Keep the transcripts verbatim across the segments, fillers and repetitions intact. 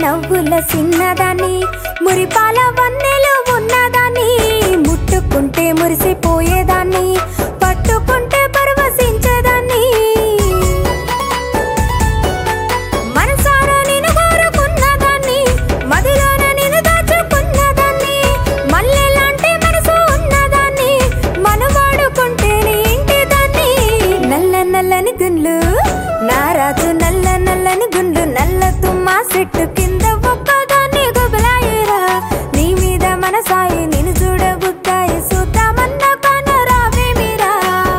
నవ్వుల సిన్నదాన్ని మురిపాల వన్నెలు ఉన్నదాన్ని ముట్టుకుంటే మురిసిపోయేదాన్ని పట్టుకుంటే పరవశించేదాన్ని మనసారా నిన్ను కోరుకున్నదాన్ని మదిలోన నిన్ను దాచుకున్నదాన్ని మల్లెలాంటి మనసు ఉన్నదాన్ని మనవాడుకుంటే నీ ఇంటిదాన్ని నల్ల నల్లని గుండ్లు నా రాజు నల్ల నల్లని గుండ్లు నల్ల తుమ్మ చెట్టు కింద ఒక్కదాన్ని గుబలాయిరా నీ మీద మనసాయి నిన్ను చూడబుద్దాయి చూద్దామన్న కాన రావేమిరా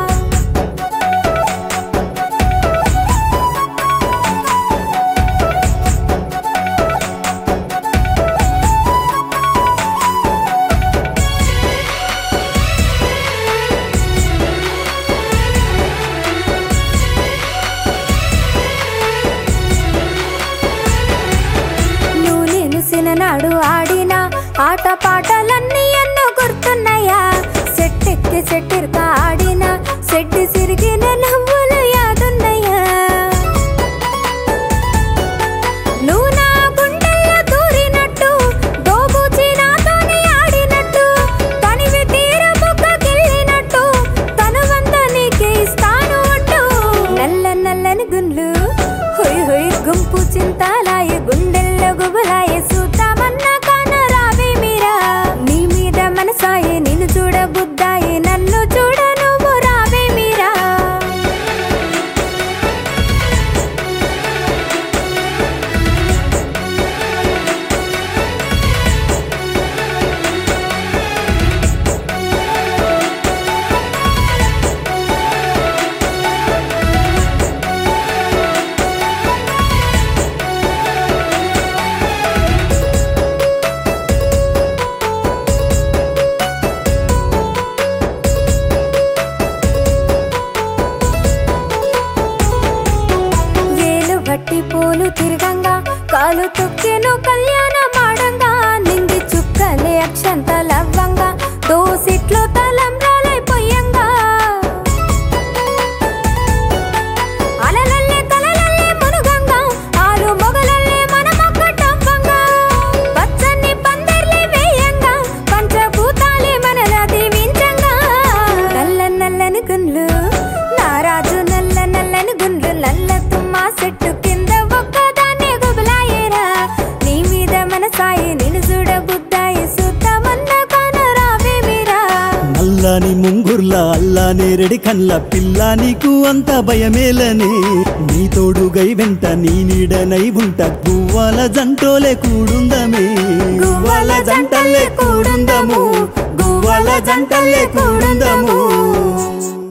నాడు ఆడిన ఆట పాటలన్నీ ఎన్నో గుర్తున్నాయా సెట్టెక్కి సెట్టిర్క ఆడిన సెట్టి సిరిగిన నవ్వులు యాదున్నాయా నువ్వు నా గుండెల్లో దూరినట్టు దోబూచి నాతోనే ఆడినట్టు తనివి తీర బుగ్గకెళ్ళినట్టు తనువంత నీకే ఇస్తాను అంటూ నల్ల నల్లని గుండ్లు హొయ్ హొయ్ గుంపు చింతాలాయి గుండెల్లో గుబలాయి చూద్దామన్నా కాన రావేమిరా నీ మీద మనసాయి నిన్ను చూడబుద్దాయి నన్ను చూడ నువ్వు రావేమిరా గట్టి పూలు తిరగంగా కాలు తొక్కెను కళ్యాణ మాడంగా నింగి చుక్కలే అక్షంతలవ్వంగా దోసిట్లో తలంబ్రాలైపోయంగా అలలల్లే కలలల్లే మునుగంగా ఆలు మొగలల్లే మనమొక్కటంపంగా పచ్చని పందిర్లే వేయంగా పంచభూతాలే మనలా దీవించంగా నల్ల నల్లని గుండ్లు నారాజు నల్ల నల్లని గుండ్లు నల్ల తుమ్మ చెట్టు కింద ఒక్కదాన్ని గుబలాయేరా నీ మీద మనసాయి నిన్ను చూడబుద్దాయి చూద్దామన్న కాన రావేమిరా నల్లని ముంగుర్ల అల్లానే రెడి కన్ల పిల్ల నీకు అంత భయమేలనే నీ తోడుగై వెంట నీ నీడనై ఉంట గువ్వల జంటోలే కూడుందమే గువ్వల జంటలే కూడుందము గువ్వల జంటలే కూడుందము